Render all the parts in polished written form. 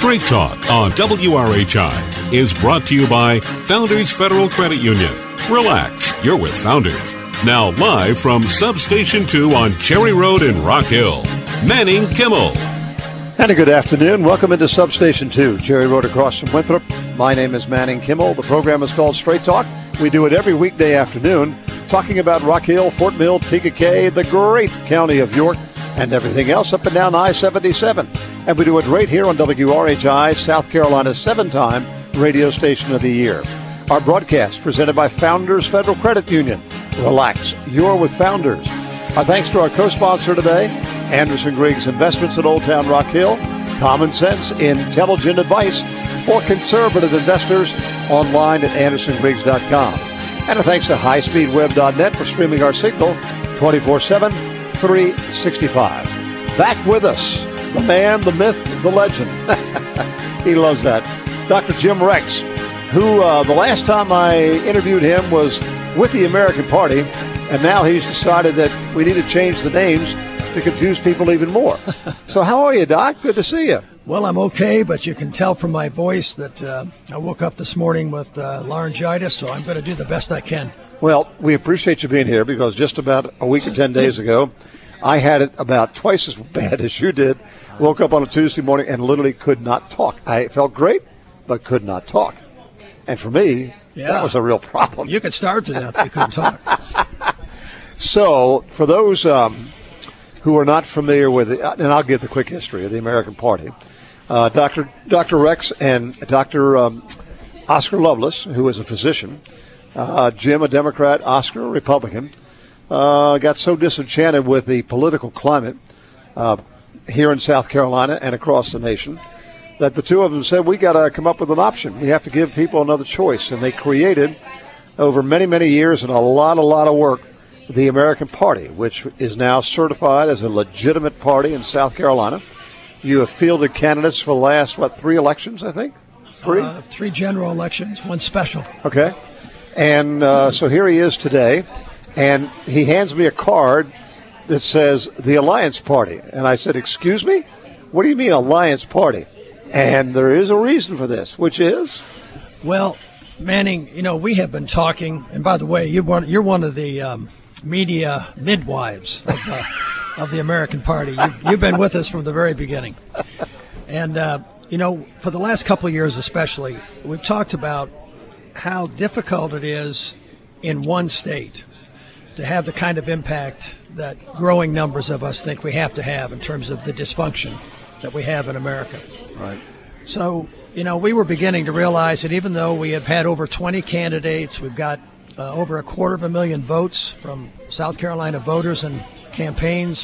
Straight Talk on WRHI is brought to you by Founders Federal Credit Union. Relax, you're with Founders. Now live from Substation 2 on Cherry Road in Rock Hill, Manning Kimmel. And a good afternoon. Welcome into Substation 2, Cherry Road across from Winthrop. My name is Manning Kimmel. The program is called Straight Talk. We do it every weekday afternoon, talking about Rock Hill, Fort Mill, TKK, the great county of York, and everything else up and down I-77. And we do it right here on WRHI, South Carolina's 7-time radio station of the year. Our broadcast presented by Founders Federal Credit Union. Relax, you're with Founders. Our thanks to our co-sponsor today, Anderson Griggs Investments at Old Town Rock Hill. Common sense, intelligent advice for conservative investors online at andersongriggs.com. And a thanks to highspeedweb.net for streaming our signal 24/7, 365. Back with us, the man, the myth, the legend. He loves that. Dr. Jim Rex, who the last time I interviewed him was with the American Party, and now he's decided that we need to change the names to confuse people even more. So how are you, Doc? Good to see you. Well, I'm okay, but you can tell from my voice that I woke up this morning with laryngitis, so I'm going to do the best I can. Well, we appreciate you being here because just about a week or 10 days ago, I had it about twice as bad as you did. Woke up on a Tuesday morning and literally could not talk. I felt great, but could not talk. And for me, that was a real problem. You could starve to death if you couldn't talk. So, for those who are not familiar with it, and I'll give the quick history of the American Party, Dr. Rex and Dr. Oscar Lovelace, who is a physician, Jim, a Democrat, Oscar, a Republican, got so disenchanted with the political climate here in South Carolina and across the nation that the two of them said, we got to come up with an option. We have to give people another choice. And they created, over many, many years and a lot of work, the American Party, which is now certified as a legitimate party in South Carolina. You have fielded candidates for the last, 3 elections, I think? 3? 3 general elections, 1 special. Okay. And so here he is today, and he hands me a card that says the Alliance Party. And I said, excuse me? What do you mean Alliance Party? And there is a reason for this, which is? Well, Manning, we have been talking, and by the way, you're one of the media midwives of the American Party. You've been with us from the very beginning. And, for the last couple of years especially, we've talked about how difficult it is in one state to have the kind of impact that growing numbers of us think we have to have in terms of the dysfunction that we have in America. Right. So, we were beginning to realize that even though we have had over 20 candidates, we've got over 250,000 votes from South Carolina voters and campaigns.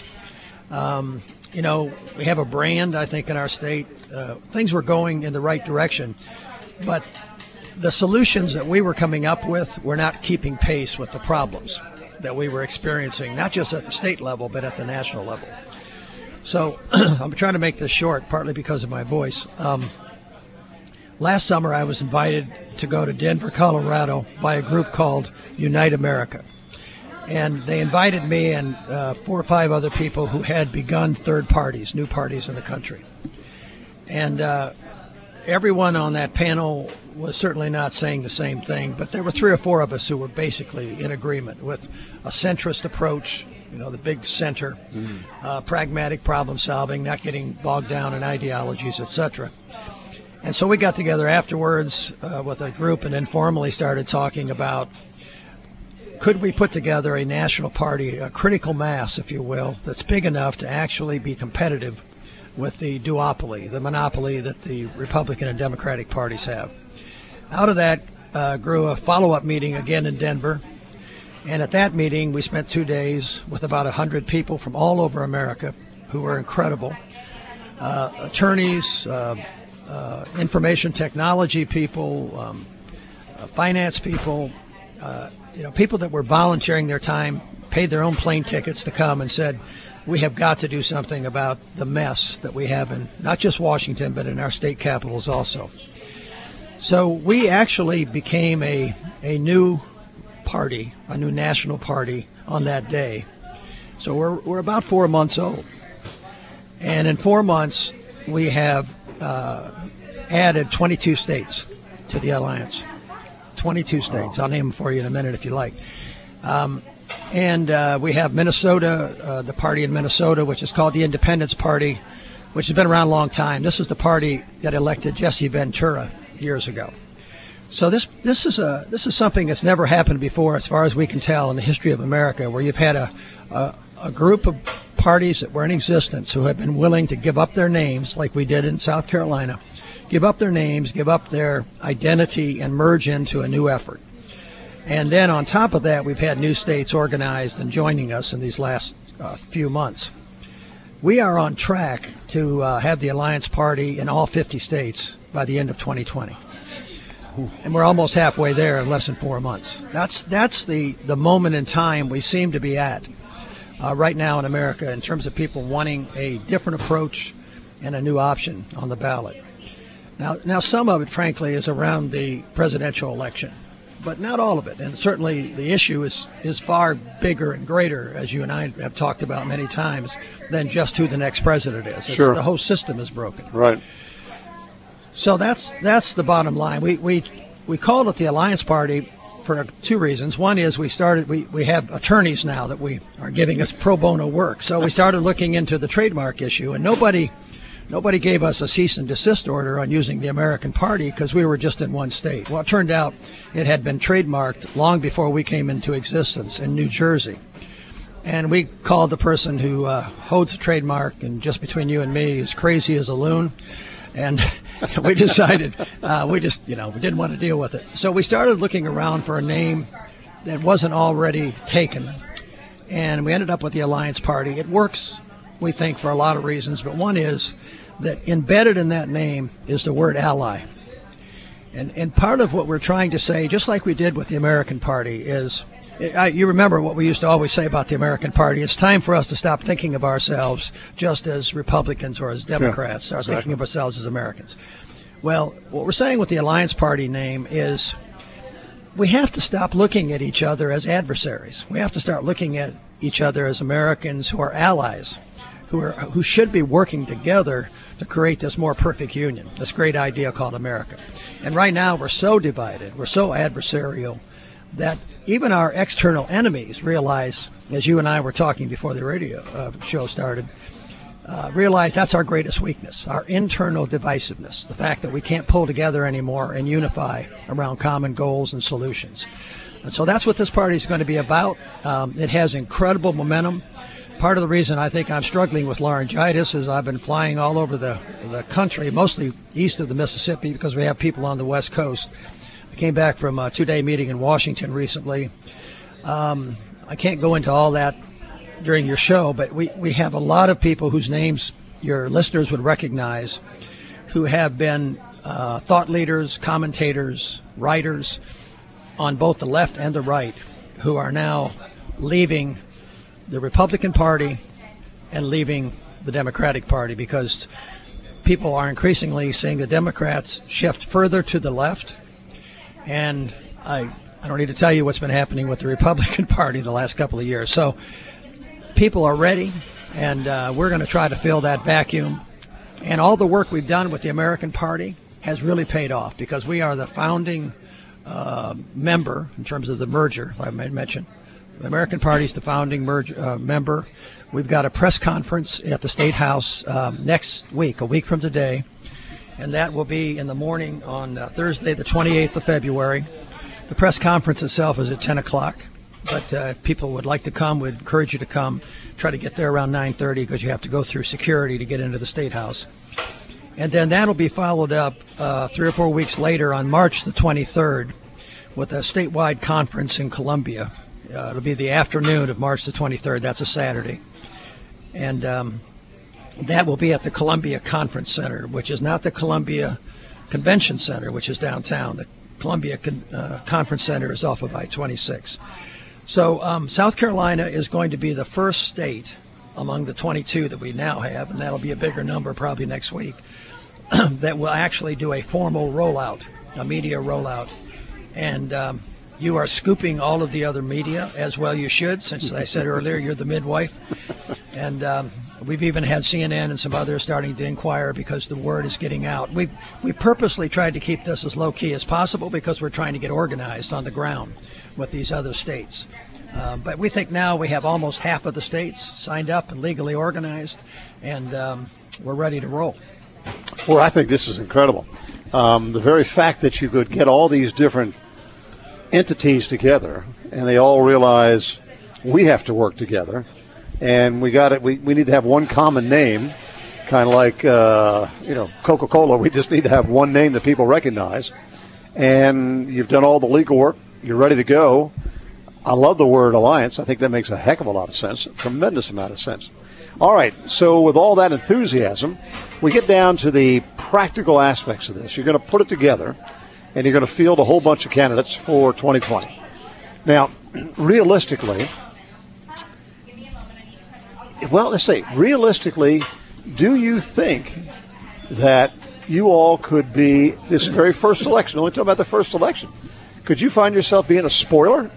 We have a brand, I think, in our state. Things were going in the right direction. But the solutions that we were coming up with were not keeping pace with the problems that we were experiencing, not just at the state level, but at the national level. So I'm trying to make this short, partly because of my voice. Last summer, I was invited to go to Denver, Colorado by a group called Unite America. And they invited me and 4 or 5 other people who had begun third parties, new parties in the country. And everyone on that panel was certainly not saying the same thing, but there were 3 or 4 of us who were basically in agreement with a centrist approach, the big center, pragmatic problem solving, not getting bogged down in ideologies, etc. And so we got together afterwards with a group and informally started talking about, could we put together a national party, a critical mass, if you will, that's big enough to actually be competitive with the duopoly, the monopoly that the Republican and Democratic parties have. Out of that grew a follow-up meeting again in Denver. And at that meeting, we spent 2 days with about 100 people from all over America who were incredible. Attorneys, information technology people, finance people, people that were volunteering their time, paid their own plane tickets to come and said, we have got to do something about the mess that we have in not just Washington, but in our state capitals also. So we actually became a new party, a new national party on that day. So we're about 4 months old. And in 4 months, we have added 22 states to the alliance. 22 states. I'll name them for you in a minute if you like. And we have Minnesota, the party in Minnesota, which is called the Independence Party, which has been around a long time. This is the party that elected Jesse Ventura years ago. So this is something that's never happened before, as far as we can tell, in the history of America, where you've had a group of parties that were in existence who have been willing to give up their names, like we did in South Carolina, give up their names, give up their identity, and merge into a new effort. And then on top of that, we've had new states organized and joining us in these last few months. We are on track to have the Alliance Party in all 50 states by the end of 2020. And we're almost halfway there in less than 4 months. That's the moment in time we seem to be at right now in America in terms of people wanting a different approach and a new option on the ballot. Now some of it, frankly, is around the presidential election, but not all of it. And certainly the issue is far bigger and greater, as you and I have talked about many times, than just who the next president is. Sure. The whole system is broken. Right. So that's the bottom line. We called it the Alliance Party for two reasons. One is we have attorneys now that we are giving us pro bono work. So we started looking into the trademark issue, and nobody gave us a cease and desist order on using the American Party because we were just in one state. Well, it turned out it had been trademarked long before we came into existence in New Jersey. And we called the person who holds the trademark, and just between you and me, is crazy as a loon. And we decided we didn't want to deal with it. So we started looking around for a name that wasn't already taken. And we ended up with the Alliance Party. It works, we think, for a lot of reasons, but one is that embedded in that name is the word ally. And part of what we're trying to say, just like we did with the American Party, is you remember what we used to always say about the American Party. It's time for us to stop thinking of ourselves just as Republicans or as Democrats, start thinking of ourselves as Americans. Well, what we're saying with the Alliance Party name is we have to stop looking at each other as adversaries. We have to start looking at each other as Americans who are allies, who should be working together to create this more perfect union, this great idea called America. And right now we're so divided, we're so adversarial, that even our external enemies realize, as you and I were talking before the radio show started, realize that's our greatest weakness, our internal divisiveness, the fact that we can't pull together anymore and unify around common goals and solutions. And so that's what this party is going to be about. It has incredible momentum. Part of the reason I think I'm struggling with laryngitis is I've been flying all over the country, mostly east of the Mississippi, because we have people on the West Coast. I came back from a 2-day meeting in Washington recently. I can't go into all that during your show, but we have a lot of people whose names your listeners would recognize who have been thought leaders, commentators, writers on both the left and the right, who are now leaving the Republican Party and leaving the Democratic Party because people are increasingly seeing the Democrats shift further to the left. And I don't need to tell you what's been happening with the Republican Party the last couple of years. So people are ready, and we're going to try to fill that vacuum. And all the work we've done with the American Party has really paid off because we are the founding member in terms of the merger, if I might mention. The American Party is the founding member. We've got a press conference at the State House next week, a week from today, and that will be in the morning on Thursday, the 28th of February. The press conference itself is at 10 o'clock, but if people would like to come, we'd encourage you to come. Try to get there around 9:30 because you have to go through security to get into the State House. And then that'll be followed up 3 or 4 weeks later on March the 23rd with a statewide conference in Columbia. It'll be the afternoon of March the 23rd. That's a Saturday. And that will be at the Columbia Conference Center, which is not the Columbia Convention Center, which is downtown. The Columbia Conference Center is off of I-26. So South Carolina is going to be the first state among the 22 that we now have, and that'll be a bigger number probably next week, that will actually do a formal rollout, a media rollout. And You are scooping all of the other media, as well you should, since I said earlier you're the midwife. And we've even had CNN and some others starting to inquire because the word is getting out. We purposely tried to keep this as low-key as possible because we're trying to get organized on the ground with these other states. But we think now we have almost half of the states signed up and legally organized, and we're ready to roll. Well, I think this is incredible. The very fact that you could get all these different entities together and they all realize we have to work together and we need to have one common name, kind of like Coca-Cola. We just need to have one name that people recognize, and you've done all the legal work, you're ready to go. I love the word alliance. I think that makes a heck of a lot of sense, a tremendous amount of sense. All right, so with all that enthusiasm, we get down to the practical aspects of this. You're going to put it together, and you're going to field a whole bunch of candidates for 2020. Now, realistically, do you think that you all could be, this very first election, only talking about the first election, could you find yourself being a spoiler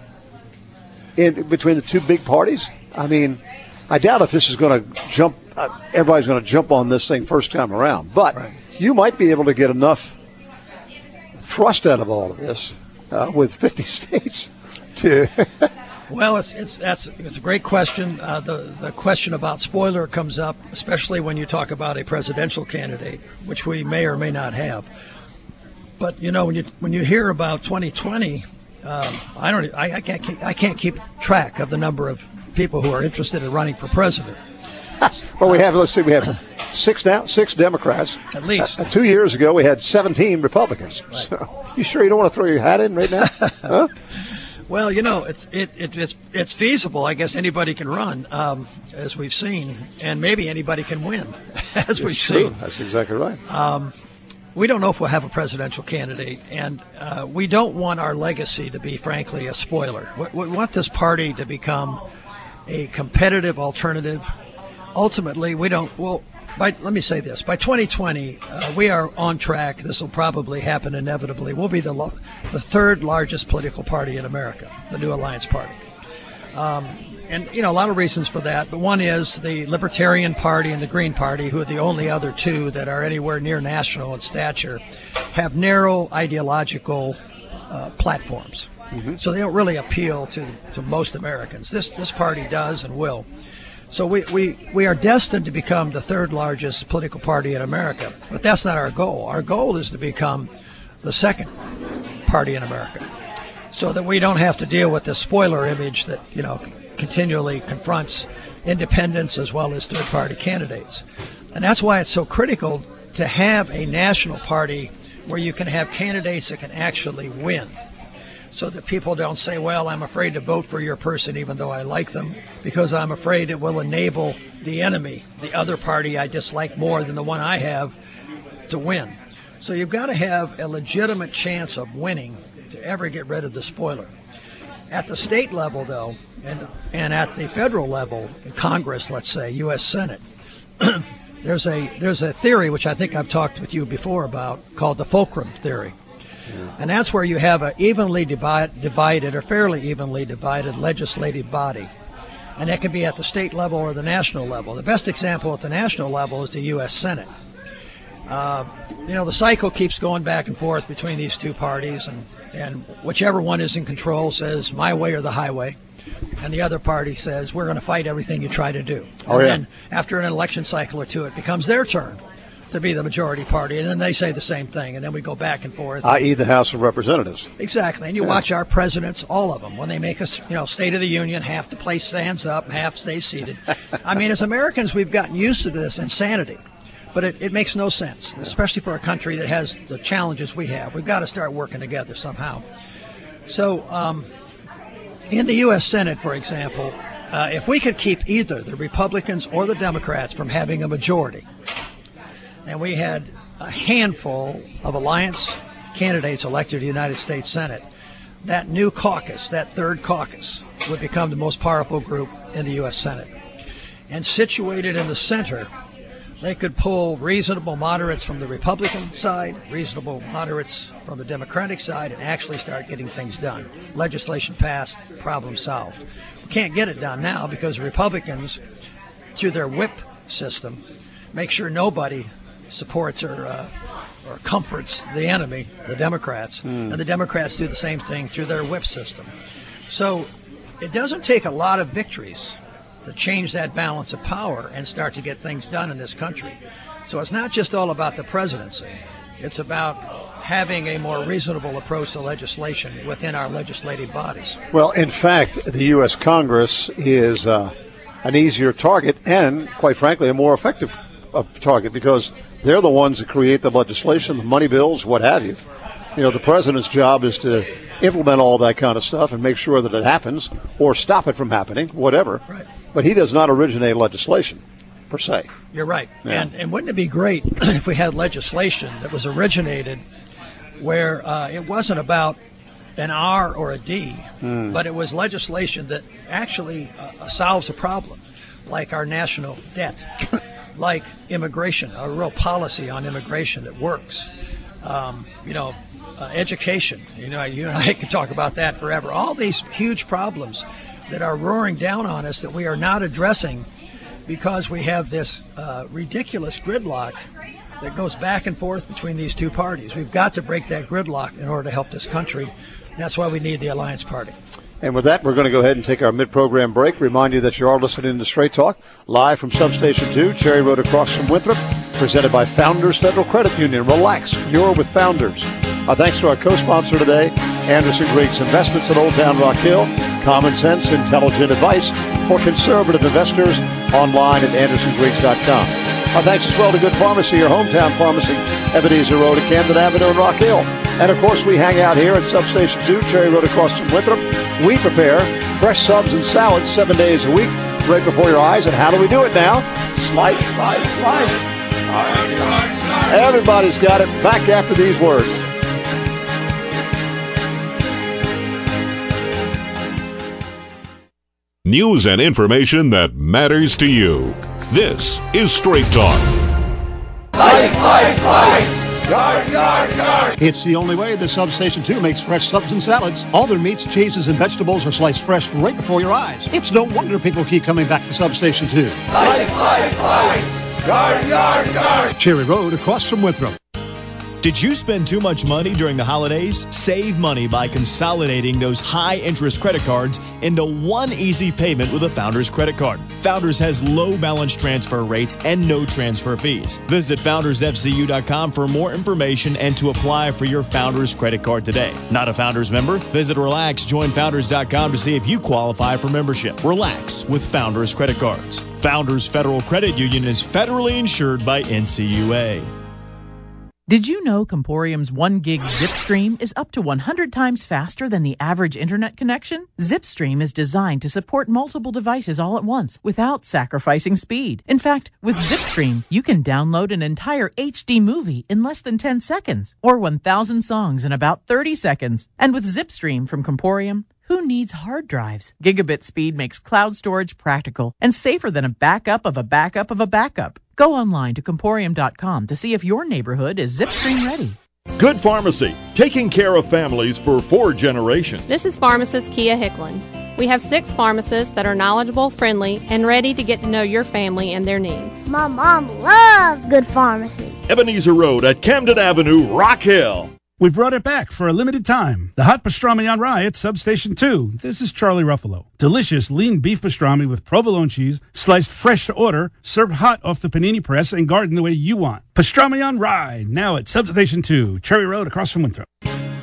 in between the two big parties? I mean, I doubt if this is going to jump, everybody's going to jump on this thing first time around, but right. You might be able to get enough thrust out of all of this with 50 states to. Well, it's a great question. The question about spoiler comes up, especially when you talk about a presidential candidate, which we may or may not have. But when you hear about 2020, I can't keep track of the number of people who are interested in running for president. Well, we have 6 Democrats. At least. 2 years ago, we had 17 Republicans. Right. So, you sure you don't want to throw your hat in right now? Huh? Well, it's feasible. I guess anybody can run, as we've seen, and maybe anybody can win, as we've seen. That's exactly right. We don't know if we'll have a presidential candidate, and we don't want our legacy to be, frankly, a spoiler. We want this party to become a competitive alternative. Ultimately, let me say this. By 2020, we are on track. This will probably happen inevitably. We'll be the third largest political party in America, the New Alliance Party. And a lot of reasons for that. But one is the Libertarian Party and the Green Party, who are the only other two that are anywhere near national in stature, have narrow ideological platforms. Mm-hmm. So they don't really appeal to most Americans. This party does and will. So we are destined to become the third largest political party in America. But that's not our goal. Our goal is to become the second party in America, so that we don't have to deal with the spoiler image that continually confronts independents as well as third-party candidates. And that's why it's so critical to have a national party where you can have candidates that can actually win, so that people don't say, well, I'm afraid to vote for your person even though I like them, because I'm afraid it will enable the enemy, the other party I dislike more than the one I have, to win. So you've got to have a legitimate chance of winning to ever get rid of the spoiler. At the state level, though, and at the federal level, in Congress, let's say, U.S. Senate, there's a theory which I think I've talked with you before about called the fulcrum theory. Yeah. And that's where you have an evenly divided or fairly evenly divided legislative body. And that can be at the state level or the national level. The best example at the national level is the U.S. Senate. The cycle keeps going back and forth between these two parties, and whichever one is in control says my way or the highway, and the other party says we're going to fight everything you try to do. And then after an election cycle or two, it becomes their turn to be the majority party, and then they say the same thing, and then we go back and forth. I.e. the House of Representatives. Exactly, and you watch our presidents, all of them, when they make us, State of the Union, half the place stands up, half stays seated. I mean, as Americans, we've gotten used to this insanity. But it makes no sense, especially for a country that has the challenges we have. We've got to start working together somehow. So in the U.S. Senate, for example, if we could keep either the Republicans or the Democrats from having a majority, and we had a handful of alliance candidates elected to the United States Senate, that new caucus, that third caucus, would become the most powerful group in the U.S. Senate. And situated in the center They could pull reasonable moderates from the Republican side, reasonable moderates from the Democratic side, and actually start getting things done. Legislation passed, problem solved. We can't get it done now because Republicans, through their whip system, make sure nobody supports or comforts the enemy, the Democrats, and the Democrats do the same thing through their whip system. So it doesn't take a lot of victories to change that balance of power and start to get things done in this country. So it's not just all about the presidency. It's about having a more reasonable approach to legislation within our legislative bodies. Well, in fact, the U.S. Congress is an easier target and, quite frankly, a more effective target because they're the ones that create the legislation, the money bills, what have you. You know, the president's job is to implement all that kind of stuff and make sure that it happens or stop it from happening, whatever. Right. But he does not originate legislation, per se. You're right. Yeah. And wouldn't it be great if we had legislation that was originated where it wasn't about an R or a D, but it was legislation that actually solves a problem, like our national debt, like immigration, a real policy on immigration that works. Education, you and I can talk about that forever. All these huge problems that are roaring down on us that we are not addressing because we have this ridiculous gridlock that goes back and forth between these two parties. We've got to break that gridlock in order to help this country. That's why we need the Alliance Party. And with that, we're going to go ahead and take our mid-program break. Remind you that you are listening to Straight Talk, live from Substation 2, Cherry Road across from Winthrop, presented by Founders Federal Credit Union. Relax, you're with Founders. Our thanks to our co-sponsor today, Anderson Griggs Investments in Old Town Rock Hill. Common sense, intelligent advice for conservative investors online at AndersonGriggs.com. Our thanks as well to Good Pharmacy, your hometown pharmacy, Ebenezer Road at Camden Avenue in Rock Hill. And, of course, we hang out here at Substation 2, Cherry Road across from Winthrop. We prepare fresh subs and salads 7 days a week right before your eyes. And how do we do it now? Slice, slice, slice. Everybody's got it. Back after these words. News and information that matters to you. This is Straight Talk. Slice, slice, slice. Yard, yard, yard. It's the only way that Substation 2 makes fresh subs and salads. All their meats, cheeses, and vegetables are sliced fresh right before your eyes. It's no wonder people keep coming back to Substation 2. Slice, slice, slice. Yard, yard, yard. Cherry Road across from Winthrop. Did you spend too much money during the holidays? Save money by consolidating those high-interest credit cards into one easy payment with a Founders credit card. Founders has low balance transfer rates and no transfer fees. Visit FoundersFCU.com for more information and to apply for your Founders credit card today. Not a Founders member? Visit RelaxJoinFounders.com to see if you qualify for membership. Relax with Founders credit cards. Founders Federal Credit Union is federally insured by NCUA. Did you know Comporium's 1 gig ZipStream is up to 100 times faster than the average internet connection? ZipStream is designed to support multiple devices all at once without sacrificing speed. In fact, with ZipStream, you can download an entire HD movie in less than 10 seconds or 1,000 songs in about 30 seconds. And with ZipStream from Comporium, who needs hard drives? Gigabit speed makes cloud storage practical and safer than a backup of a backup of a backup. Go online to Comporium.com to see if your neighborhood is ZipStream ready. Good Pharmacy, taking care of families for 4 generations. This is pharmacist Kia Hicklin. We have 6 pharmacists that are knowledgeable, friendly, and ready to get to know your family and their needs. My mom loves Good Pharmacy. Ebenezer Road at Camden Avenue, Rock Hill. We brought it back for a limited time. The hot pastrami on rye at Substation 2. This is Charlie Ruffalo. Delicious lean beef pastrami with provolone cheese, sliced fresh to order, served hot off the panini press and garden the way you want. Pastrami on rye, now at Substation 2, Cherry Road across from Winthrop.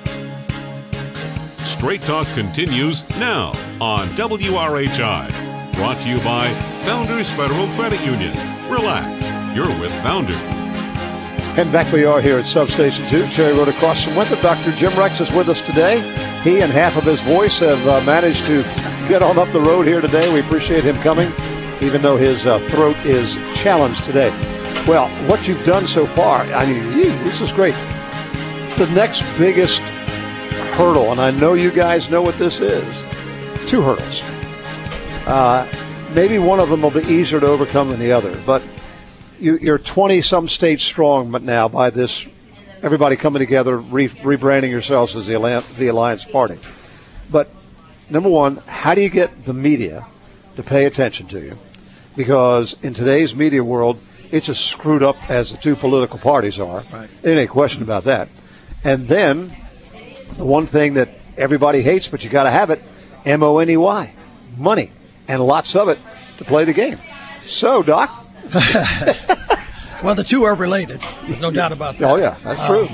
Straight Talk continues now on WRHI. Brought to you by Founders Federal Credit Union. Relax, you're with Founders. And back we are here at Substation 2, Cherry Road across from Winthrop. Dr. Jim Rex is with us today. He and half of his voice have managed to get on up the road here today. We appreciate him coming, even though his throat is challenged today. Well, what you've done so far, I mean, this is great. The next biggest hurdle, and I know you guys know what this is, 2 hurdles. Maybe one of them will be easier to overcome than the other, but you're 20-some states strong now by this, everybody coming together, rebranding yourselves as the Alliance Party. But, number one, how do you get the media to pay attention to you? Because in today's media world, it's as screwed up as the two political parties are. Right. There ain't any question about that. And then the one thing that everybody hates, but you got to have it, money, money, and lots of it to play the game. So, Doc. Well, the two are related. There's no doubt about that. Oh, yeah, that's true.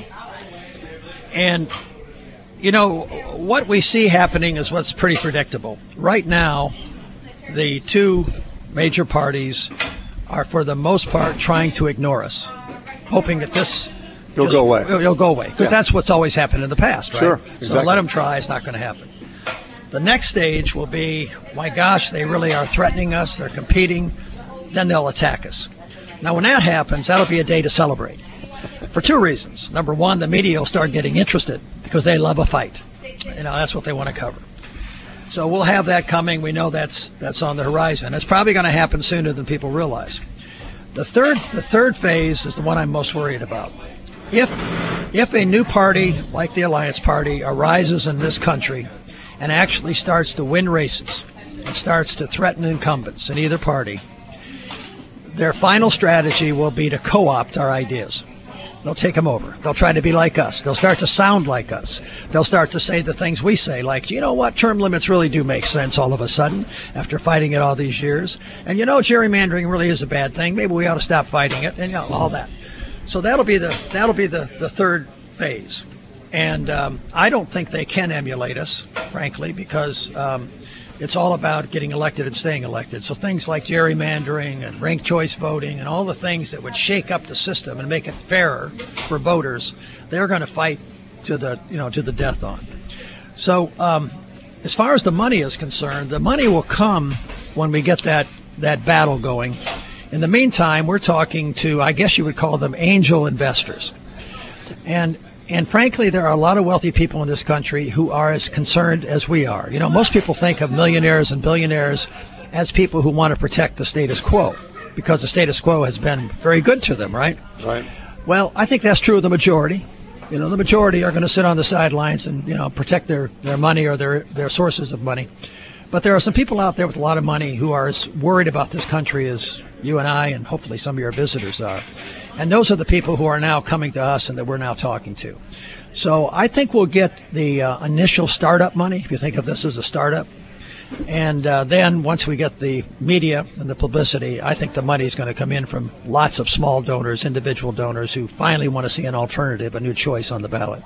And, you know, what we see happening is what's pretty predictable. Right now, the two major parties are, for the most part, trying to ignore us, hoping that this It'll go away. It'll go away, because that's what's always happened in the past, right? Sure, exactly. So let them try. It's not going to happen. The next stage will be, my gosh, they really are threatening us. They're competing. Then they'll attack us. Now, when that happens, that'll be a day to celebrate for two reasons. Number one, the media will start getting interested because they love a fight. You know, that's what they want to cover. So we'll have that coming. We know that's on the horizon. It's probably going to happen sooner than people realize. The third phase is the one I'm most worried about. If a new party like the Alliance Party arises in this country and actually starts to win races and starts to threaten incumbents in either party, their final strategy will be to co-opt our ideas. They'll take them over. They'll try to be like us. They'll start to sound like us. They'll start to say the things we say, like, you know what, term limits really do make sense all of a sudden after fighting it all these years. And you know, gerrymandering really is a bad thing. Maybe we ought to stop fighting it, and you know, all that. So that'll be the third phase. And I don't think they can emulate us, frankly, because it's all about getting elected and staying elected. So things like gerrymandering and ranked choice voting and all the things that would shake up the system and make it fairer for voters, they're going to fight to the death on. So as far as the money is concerned, the money will come when we get that battle going. In the meantime, we're talking to, I guess you would call them angel investors. And frankly, there are a lot of wealthy people in this country who are as concerned as we are. You know, most people think of millionaires and billionaires as people who want to protect the status quo because the status quo has been very good to them, right? Right. Well, I think that's true of the majority. You know, the majority are going to sit on the sidelines and, you know, protect their money or their sources of money. But there are some people out there with a lot of money who are as worried about this country as you and I and hopefully some of your visitors are. And those are the people who are now coming to us and that we're now talking to. So I think we'll get the initial startup money, if you think of this as a startup. And then once we get the media and the publicity, I think the money is going to come in from lots of small donors, individual donors who finally want to see an alternative, a new choice on the ballot.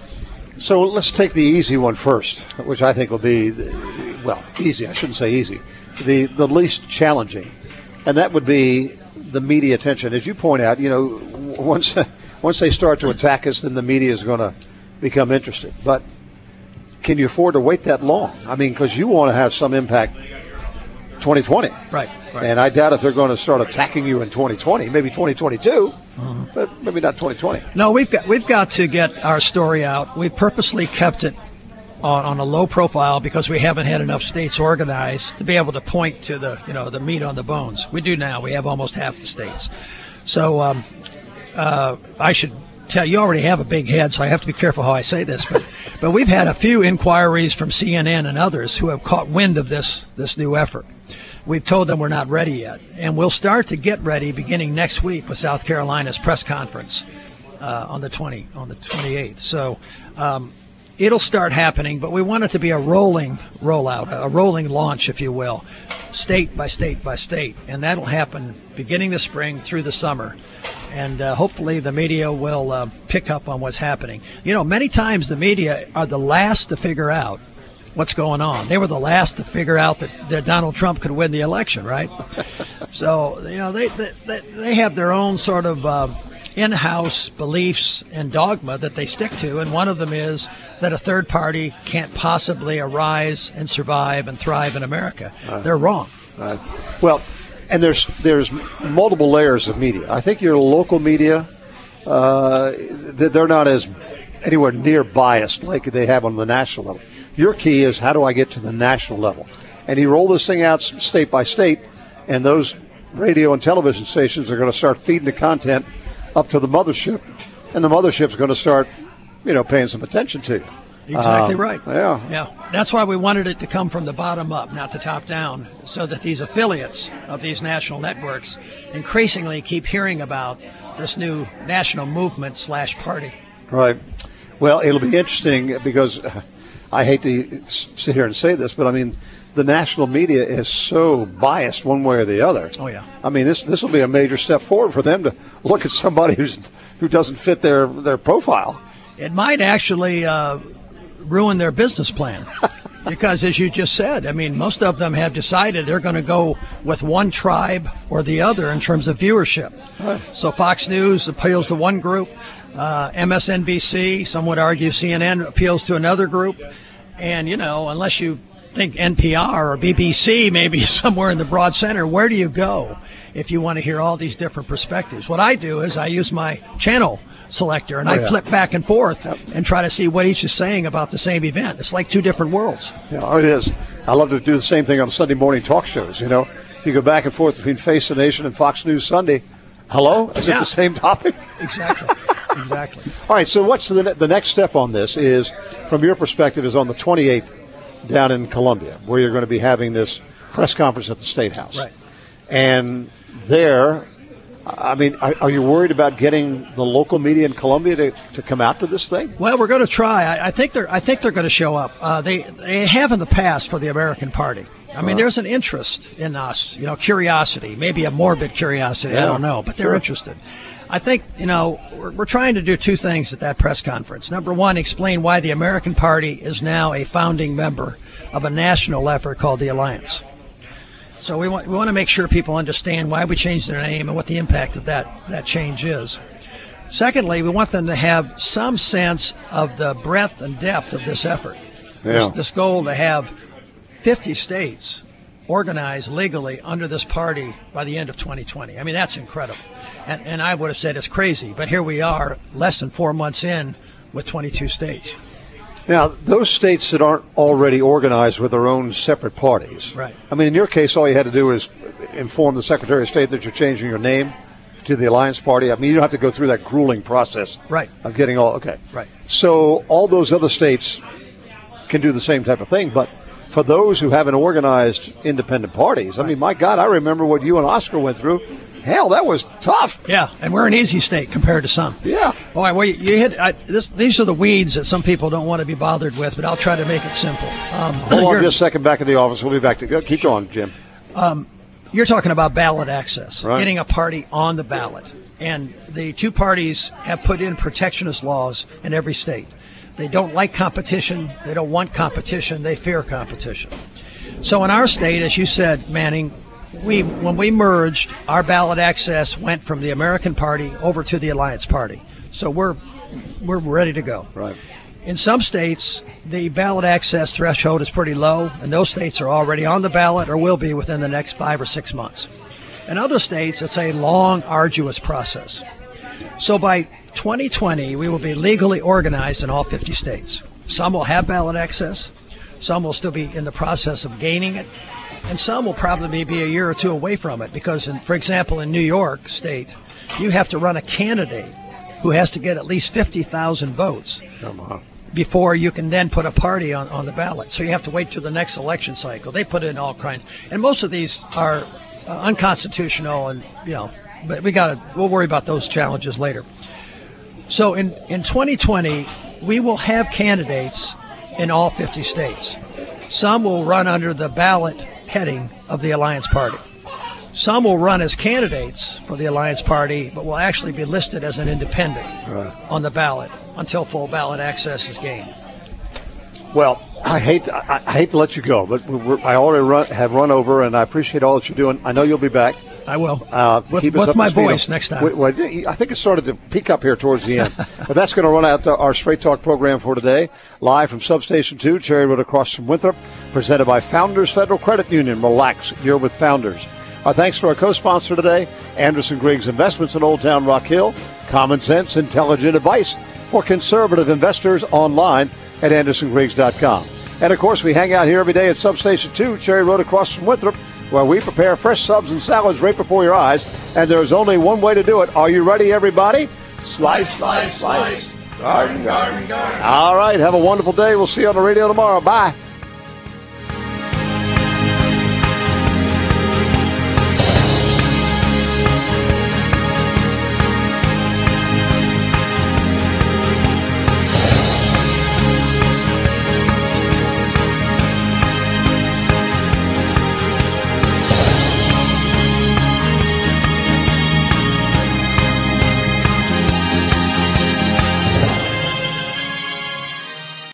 So let's take the easy one first, which I think will be, easy. I shouldn't say easy. The least challenging. And that would be the media attention. As you point out, you know, once they start to attack us, then the media is going to become interested. But can you afford to wait that long? I mean, because you want to have some impact 2020. Right. And I doubt if they're going to start attacking you in 2020, maybe 2022, but maybe not 2020. No, we've got to get our story out. We've purposely kept it on a low profile because we haven't had enough states organized to be able to point to the meat on the bones. We do now. We have almost half the states. So I should tell you already have a big head, so I have to be careful how I say this. But we've had a few inquiries from CNN and others who have caught wind of this new effort. We've told them we're not ready yet, and we'll start to get ready beginning next week with South Carolina's press conference on the 28th. So it'll start happening, but we want it to be a rolling rollout, a rolling launch, if you will, state by state by state, and that'll happen beginning the spring through the summer. And hopefully the media will pick up on what's happening. You know, many times the media are the last to figure out what's going on. They were the last to figure out that Donald Trump could win the election, right? So, you know, they have their own sort of in-house beliefs and dogma that they stick to, and one of them is that a third party can't possibly arise and survive and thrive in America. They're wrong. Well, and there's multiple layers of media. I think your local media, they're not as anywhere near biased like they have on the national level. Your key is how do I get to the national level? And you roll this thing out state by state, and those radio and television stations are going to start feeding the content up to the mothership, and the mothership's going to start, paying some attention to you. Exactly right. Yeah. That's why we wanted it to come from the bottom up, not the top down, so that these affiliates of these national networks increasingly keep hearing about this new national movement / party. Right. Well, it'll be interesting because I hate to sit here and say this, but I mean, the national media is so biased one way or the other. Oh, yeah. I mean, this will be a major step forward for them to look at somebody who doesn't fit their profile. It might actually ruin their business plan. Because, as you just said, I mean, most of them have decided they're going to go with one tribe or the other in terms of viewership. Right. So Fox News appeals to one group, MSNBC, some would argue CNN appeals to another group, and, unless you think NPR or BBC maybe somewhere in the broad center, where do you go if you want to hear all these different perspectives? What I do is I use my channel selector and I flip back and forth and try to see what each is saying about the same event. It's like two different worlds. Yeah, it is. I love to do the same thing on Sunday morning talk shows. If you go back and forth between Face the Nation and Fox News Sunday, hello? Is it the same topic? Exactly. All right, so what's the next step on this is, from your perspective, is on the 28th down in Columbia, where you're going to be having this press conference at the State House. Right. And there, I mean, are you worried about getting the local media in Columbia to come out to this thing? Well, we're going to try. I think they're going to show up. They have in the past for the American Party. I mean, there's an interest in us, curiosity, maybe a morbid curiosity. I don't know, but they're interested. I think, we're trying to do two things at that press conference. Number one, explain why the American Party is now a founding member of a national effort called the Alliance. So we want to make sure people understand why we changed their name and what the impact of that change is. Secondly, we want them to have some sense of the breadth and depth of this effort. Yeah. This goal to have 50 states organized legally under this party by the end of 2020. I mean, that's incredible. And I would have said it's crazy, but here we are less than 4 months in with 22 states. Now, those states that aren't already organized with their own separate parties. Right. I mean, in your case, all you had to do is inform the Secretary of State that you're changing your name to the Alliance Party. I mean, you don't have to go through that grueling process of getting all, okay. Right. So all those other states can do the same type of thing, but for those who haven't organized independent parties, I mean, my God, I remember what you and Oscar went through. Hell, that was tough. Yeah, and we're an easy state compared to some. Yeah. Boy, well, you hit these are the weeds that some people don't want to be bothered with, but I'll try to make it simple. Hold on just a second back in the office. We'll be back to go. Keep going, Jim. You're talking about ballot access, right. Getting a party on the ballot. And the two parties have put in protectionist laws in every state. They don't like competition. They don't want competition. They fear competition. So in our state, as you said, Manning, when we merged, our ballot access went from the American Party over to the Alliance Party. So we're ready to go. Right. In some states, the ballot access threshold is pretty low, and those states are already on the ballot or will be within the next 5 or 6 months. In other states, it's a long, arduous process. So by 2020, we will be legally organized in all 50 states. Some will have ballot access. Some will still be in the process of gaining it. And some will probably be a year or two away from it because, for example, in New York State, you have to run a candidate who has to get at least 50,000 votes before you can then put a party on the ballot. So you have to wait till the next election cycle. They put in all kinds. And most of these are unconstitutional, and but we'll worry about those challenges later. So in 2020, we will have candidates in all 50 states. Some will run under the ballot heading of the Alliance Party. Some will run as candidates for the Alliance Party, but will actually be listed as an independent on the ballot until full ballot access is gained. Well, I hate to let you go, but I already have run over, and I appreciate all that you're doing. I know you'll be back. I will. With my voice next time. I think it started to peak up here towards the end. But that's going to run out to our Straight Talk program for today. Live from Substation 2, Cherry Road across from Winthrop. Presented by Founders Federal Credit Union. Relax, you're with Founders. Our thanks to our co-sponsor today, Anderson Griggs Investments in Old Town Rock Hill. Common sense, intelligent advice for conservative investors online at AndersonGriggs.com. And, of course, we hang out here every day at Substation 2, Cherry Road across from Winthrop, where we prepare fresh subs and salads right before your eyes, and there's only one way to do it. Are you ready, everybody? Slice, slice, slice. Garden, garden, garden. All right, have a wonderful day. We'll see you on the radio tomorrow. Bye.